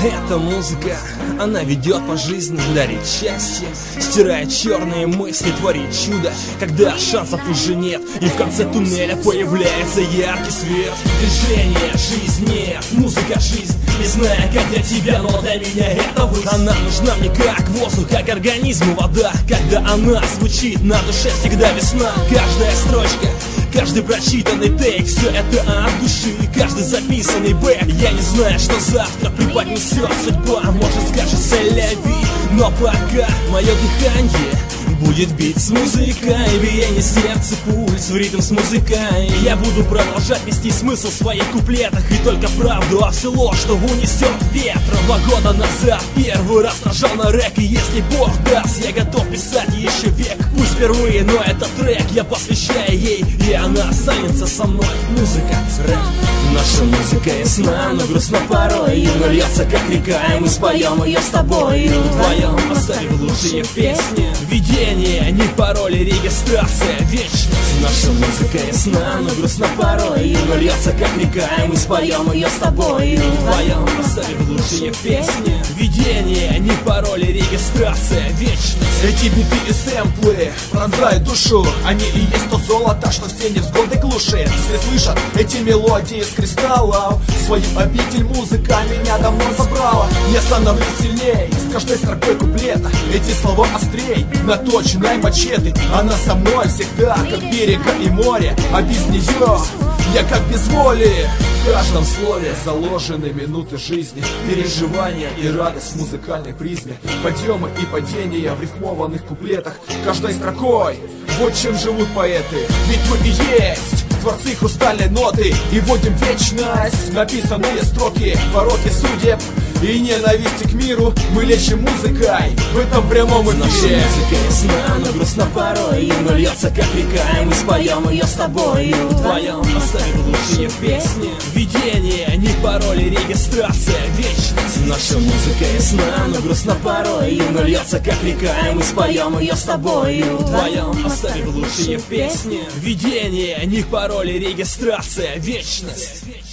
Эта музыка, она ведет по жизни, дарит счастье, стирает черные мысли, творит чудо, когда шансов уже нет, и в конце туннеля появляется яркий свет. Движение, жизнь, нет, музыка, жизнь, не знаю, как для тебя, но для меня это вы. Она нужна мне как воздух, как организму вода. Когда она звучит, на душе всегда весна. Каждая строчка, каждый прочитанный тейк, все это от души, каждый записанный бэк. Я не знаю, что завтра преподнесет судьба, может скажется ля-ви, но пока мое дыхание будет бить с музыкой, биение сердца, пульс в ритм с музыкой. Я буду продолжать нести смысл в своих куплетах, и только правду, а все ложь, что унесет ветром. 2 года назад первый раз нажал на рэк, и если Бог даст, я готов писать еще век. Пусть впервые, но этот трек я посвящаю ей, и она останется со мной. Музыка, рэп. Наша музыка ясна, но грустно порой, и льется как река, и мы споем ее с тобой. Вдвоем поставим лучшие песни, видение, не пароли, регистрация, вечность. Наша музыка ясна, но грустно порой, и льется как река, и мы споем ее с тобой. Вдвоем поставим лучшие песни, видение, не пароли, регистрация, вечность. Эти биты и сэмплы пронзают душу, они и есть то золото, что все невзгоды глушит. Все слышат эти мелодии из кристаллов, свою обитель музыка меня давно забрала. Я становлюсь сильней с каждой строкой куплета, эти слова острей, наточенной мачете. Она со мной всегда, как берега и море, а без нее я как без воли. В каждом слове заложены минуты жизни, переживания и радость в музыкальной призме, подъемы и падения в рифмованных куплетах. Каждой строкой, вот чем живут поэты, ведь мы и есть творцы хрустальной ноты, и вводим вечность написанные строки, пороки судеб и ненависти к миру мы лечим музыкой в этом прямом эфире. Наша музыка ясна, но грустно порой, и льется как река, и мы споем ее с тобой. Вдвоем поставим лучшие песни, видение, не пароли, регистрация, вечность. Наша музыка ясна, но грустно порой, и льется как река, и мы споем ее с тобой. Вдвоем поставим лучшие песни, видение, не пароли, регистрация, вечность.